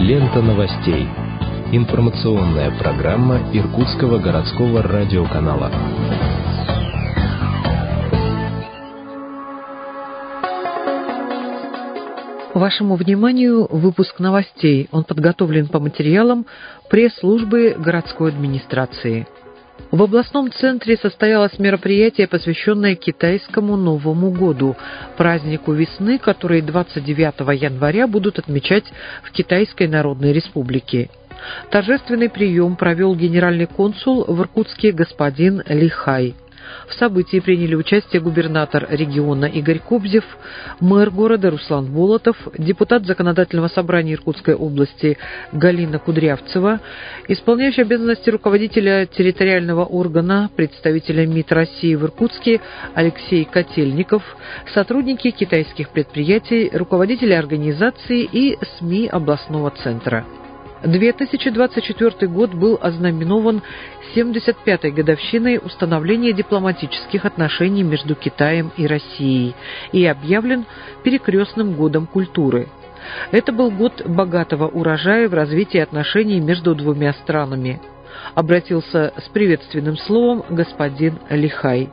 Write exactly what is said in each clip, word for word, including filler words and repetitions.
Лента новостей. Информационная программа Иркутского городского радиоканала. Вашему вниманию выпуск новостей. Он подготовлен по материалам пресс-службы городской администрации. В областном центре состоялось мероприятие, посвященное китайскому Новому году, празднику весны, который двадцать девятого января будут отмечать в Китайской Народной Республике. Торжественный прием провел генеральный консул в Иркутске господин Ли Хай. В событии приняли участие губернатор региона Игорь Кобзев, мэр города Руслан Болотов, депутат Законодательного собрания Иркутской области Галина Кудрявцева, исполняющий обязанности руководителя территориального органа, представителя МИД России в Иркутске Алексей Котельников, сотрудники китайских предприятий, руководители организаций и СМИ областного центра. две тысячи двадцать четвёртый год был ознаменован семьдесят пятой годовщиной установления дипломатических отношений между Китаем и Россией и объявлен перекрестным годом культуры. Это был год богатого урожая в развитии отношений между двумя странами. Обратился с приветственным словом господин Ли Хай.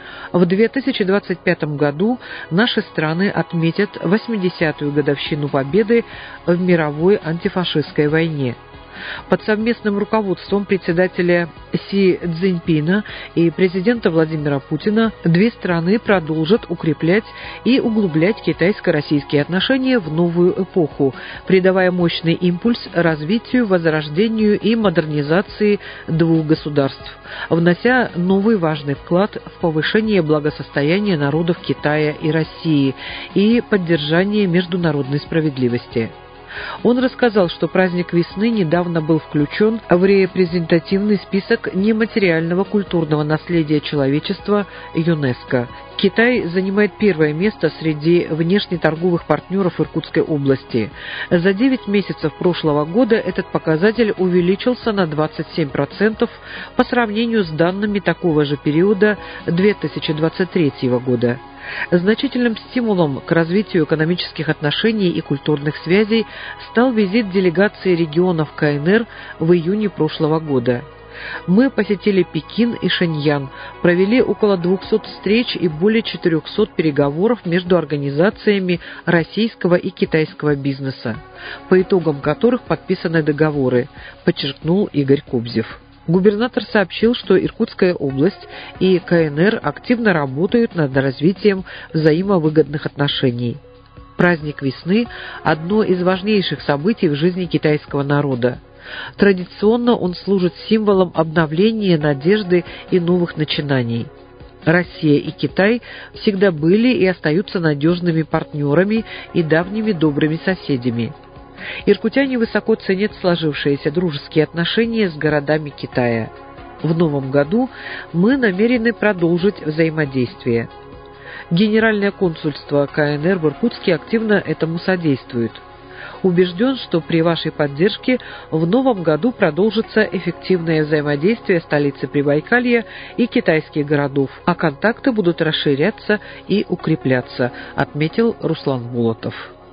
В две тысячи двадцать пятом году наши страны отметят восьмидесятую годовщину победы в мировой антифашистской войне. Под совместным руководством председателя Си Цзиньпина и президента Владимира Путина две страны продолжат укреплять и углублять китайско-российские отношения в новую эпоху, придавая мощный импульс развитию, возрождению и модернизации двух государств, внося новый важный вклад в повышение благосостояния народов Китая и России и поддержание международной справедливости. Он рассказал, что праздник весны недавно был включен в репрезентативный список нематериального культурного наследия человечества ЮНЕСКО. Китай занимает первое место среди внешнеторговых партнеров Иркутской области. За девять месяцев прошлого года этот показатель увеличился на двадцать семь процентов по сравнению с данными такого же периода две тысячи двадцать третьего года. Значительным стимулом к развитию экономических отношений и культурных связей стал визит делегации регионов КНР в июне прошлого года. Мы посетили Пекин и Шэньян, провели около двухсот встреч и более четырехсот переговоров между организациями российского и китайского бизнеса, по итогам которых подписаны договоры, подчеркнул Игорь Кобзев. Губернатор сообщил, что Иркутская область и КНР активно работают над развитием взаимовыгодных отношений. Праздник весны – одно из важнейших событий в жизни китайского народа. Традиционно он служит символом обновления, надежды и новых начинаний. Россия и Китай всегда были и остаются надежными партнерами и давними добрыми соседями. Иркутяне высоко ценят сложившиеся дружеские отношения с городами Китая. В новом году мы намерены продолжить взаимодействие. Генеральное консульство КНР в Иркутске активно этому содействует. Убежден, что при вашей поддержке в новом году продолжится эффективное взаимодействие столицы Прибайкалья и китайских городов, а контакты будут расширяться и укрепляться, отметил Руслан Болотов.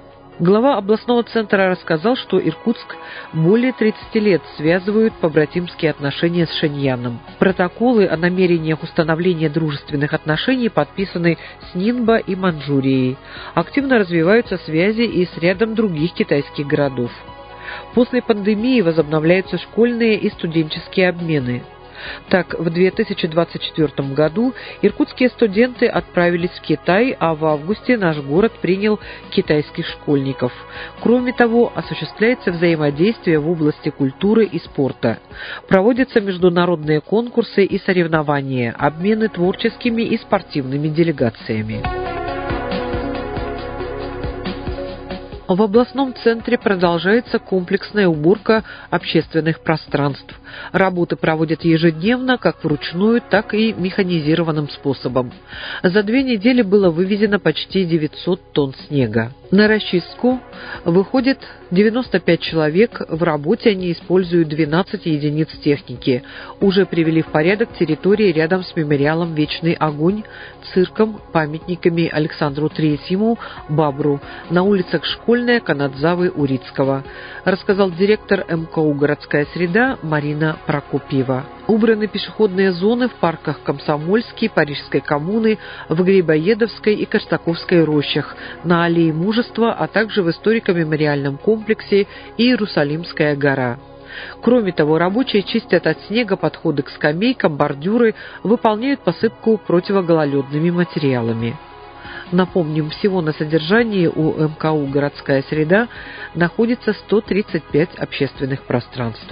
Глава областного центра рассказал, что Иркутск более тридцати лет связывают побратимские отношения с Шэньяном. Протоколы о намерениях установления дружественных отношений подписаны с Нинбо и Манчжурией. Активно развиваются связи и с рядом других китайских городов. После пандемии возобновляются школьные и студенческие обмены. Так, в две тысячи двадцать четвёртом году иркутские студенты отправились в Китай, а в августе наш город принял китайских школьников. Кроме того, осуществляется взаимодействие в области культуры и спорта. Проводятся международные конкурсы и соревнования, обмены творческими и спортивными делегациями. В областном центре продолжается комплексная уборка общественных пространств. Работы проводят ежедневно, как вручную, так и механизированным способом. За две недели было вывезено почти девятьсот тонн снега. На расчистку выходит девяносто пять человек, в работе они используют двенадцать единиц техники. Уже привели в порядок территории рядом с мемориалом «Вечный огонь», цирком, памятниками Александру Третьему, Бабру, на улицах Школьной Центральная Канадзавы Урицкого, рассказал директор эм ка у «Городская среда» Марина Прокопьева. Убраны пешеходные зоны в парках Комсомольской, Парижской коммуны, в Грибоедовской и Костаковской рощах, на Аллее Мужества, а также в историко-мемориальном комплексе и Иерусалимская гора. Кроме того, рабочие чистят от снега подходы к скамейкам, бордюры, выполняют посыпку противогололедными материалами. Напомним, всего на содержании у эм ка у «Городская среда» находится сто тридцать пять общественных пространств.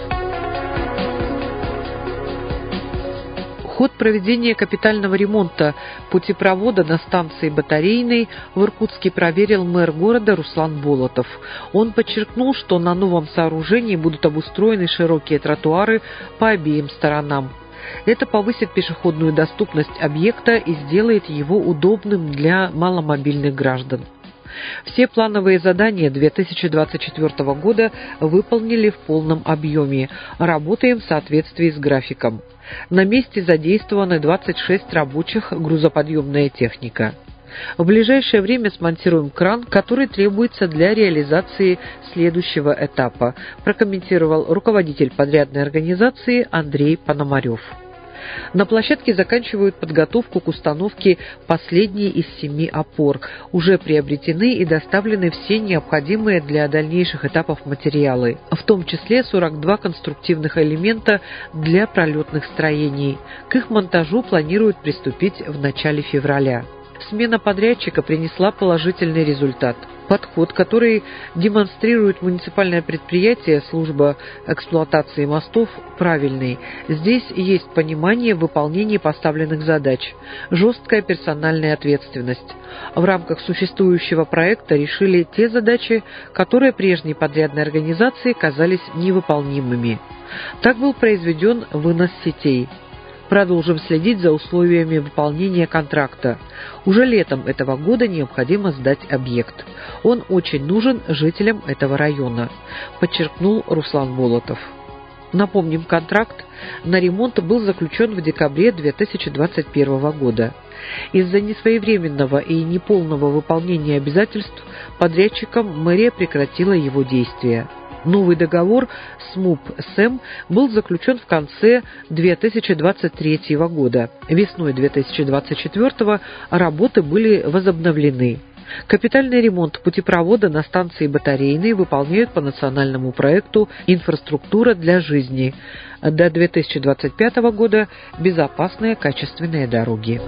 Ход проведения капитального ремонта путепровода на станции Батарейной в Иркутске проверил мэр города Руслан Болотов. Он подчеркнул, что на новом сооружении будут обустроены широкие тротуары по обеим сторонам. Это повысит пешеходную доступность объекта и сделает его удобным для маломобильных граждан. Все плановые задания две тысячи двадцать четвёртого года выполнили в полном объеме. Работаем в соответствии с графиком. На месте задействованы двадцать шесть рабочих, грузоподъемная техника. В ближайшее время смонтируем кран, который требуется для реализации следующего этапа, прокомментировал руководитель подрядной организации Андрей Пономарев. На площадке заканчивают подготовку к установке последней из семи опор. Уже приобретены и доставлены все необходимые для дальнейших этапов материалы, в том числе сорок два конструктивных элемента для пролетных строений. К их монтажу планируют приступить в начале февраля. Смена подрядчика принесла положительный результат. Подход, который демонстрирует муниципальное предприятие «Служба эксплуатации мостов», правильный. Здесь есть понимание выполнения поставленных задач, жесткая персональная ответственность. В рамках существующего проекта решили те задачи, которые прежней подрядной организации казались невыполнимыми. Так был произведен вынос сетей. Продолжим следить за условиями выполнения контракта. Уже летом этого года необходимо сдать объект. Он очень нужен жителям этого района, подчеркнул Руслан Болотов. Напомним, контракт на ремонт был заключен в декабре две тысячи двадцать первого года. Из-за несвоевременного и неполного выполнения обязательств подрядчиком мэрия прекратила его действия. Новый договор с МУП СЭМ был заключен в конце две тысячи двадцать третьего года. Весной две тысячи двадцать четвёртого работы были возобновлены. Капитальный ремонт путепровода на станции Батарейной выполняют по национальному проекту «Инфраструктура для жизни». До две тысячи двадцать пятого года безопасные качественные дороги.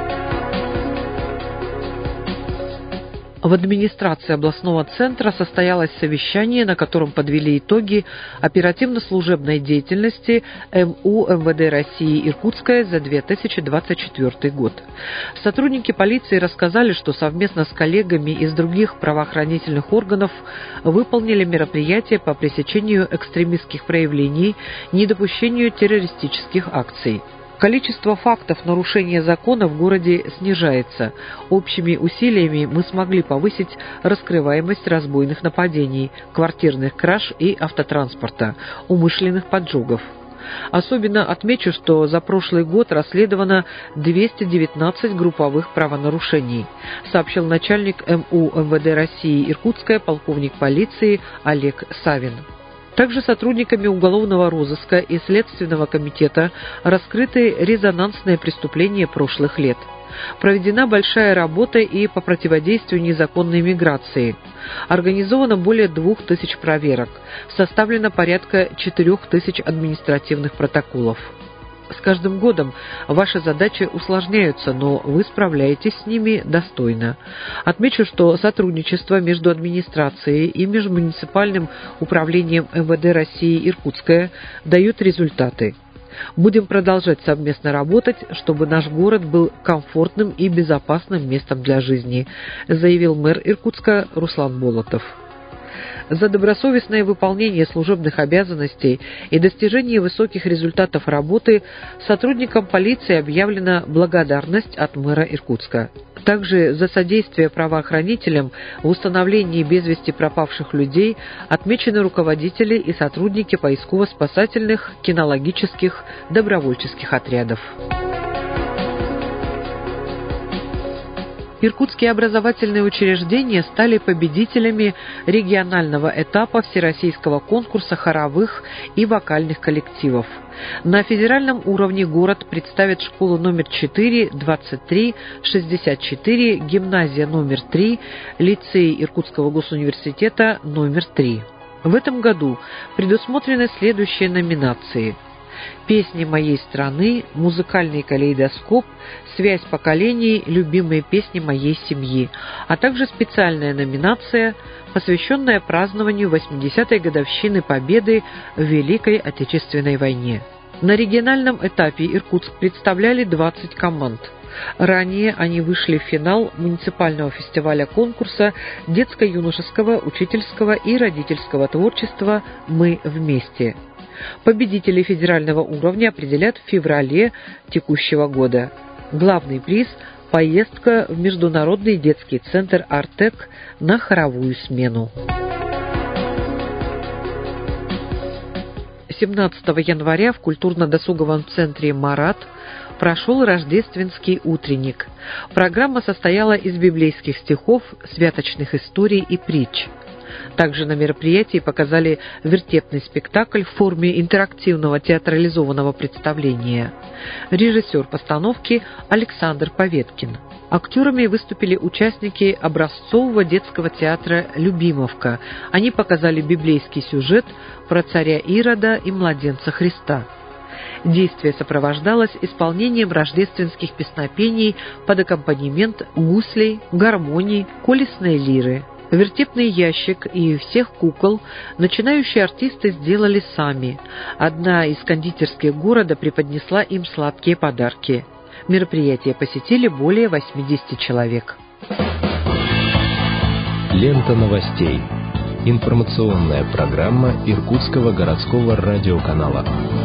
В администрации областного центра состоялось совещание, на котором подвели итоги оперативно-служебной деятельности эм у эм вэ дэ России Иркутская за две тысячи двадцать четвёртый год. Сотрудники полиции рассказали, что совместно с коллегами из других правоохранительных органов выполнили мероприятия по пресечению экстремистских проявлений, недопущению террористических акций. Количество фактов нарушения закона в городе снижается. Общими усилиями мы смогли повысить раскрываемость разбойных нападений, квартирных краж и автотранспорта, умышленных поджогов. Особенно отмечу, что за прошлый год расследовано двести девятнадцать групповых правонарушений, сообщил начальник эм у эм вэ дэ России Иркутская полковник полиции Олег Савин. Также сотрудниками уголовного розыска и Следственного комитета раскрыты резонансные преступления прошлых лет. Проведена большая работа и по противодействию незаконной миграции. Организовано более двух тысяч проверок. Составлено порядка четырех тысяч административных протоколов. С каждым годом ваши задачи усложняются, но вы справляетесь с ними достойно. Отмечу, что сотрудничество между администрацией и межмуниципальным управлением эм вэ дэ России Иркутская дает результаты. Будем продолжать совместно работать, чтобы наш город был комфортным и безопасным местом для жизни, заявил мэр Иркутска Руслан Болотов. За добросовестное выполнение служебных обязанностей и достижение высоких результатов работы сотрудникам полиции объявлена благодарность от мэра Иркутска. Также за содействие правоохранителям в установлении без вести пропавших людей отмечены руководители и сотрудники поисково-спасательных, кинологических, добровольческих отрядов. Иркутские образовательные учреждения стали победителями регионального этапа всероссийского конкурса хоровых и вокальных коллективов. На федеральном уровне город представит школу номер четыре, двадцать три, шестьдесят четыре, гимназия номер три, лицей Иркутского госуниверситета номер три. В этом году предусмотрены следующие номинации: «Песни моей страны», «Музыкальный калейдоскоп», «Связь поколений», «Любимые песни моей семьи», а также специальная номинация, посвященная празднованию восьмидесятой годовщины Победы в Великой Отечественной войне. На региональном этапе Иркутск представляли двадцать команд. Ранее они вышли в финал муниципального фестиваля конкурса детско-юношеского, учительского и родительского творчества «Мы вместе». Победителей федерального уровня определят в феврале текущего года. Главный приз – поездка в Международный детский центр «Артек» на хоровую смену. семнадцатого января в культурно-досуговом центре «Марат» прошел рождественский утренник. Программа состояла из библейских стихов, святочных историй и притч. Также на мероприятии показали вертепный спектакль в форме интерактивного театрализованного представления. Режиссер постановки Александр Поветкин. Актерами выступили участники образцового детского театра «Любимовка». Они показали библейский сюжет про царя Ирода и младенца Христа. Действие сопровождалось исполнением рождественских песнопений под аккомпанемент гуслей, гармоний, колесной лиры. Вертепный ящик и всех кукол начинающие артисты сделали сами. Одна из кондитерских города преподнесла им сладкие подарки. Мероприятие посетили более восьмидесяти человек. Лента новостей. Информационная программа Иркутского городского радиоканала.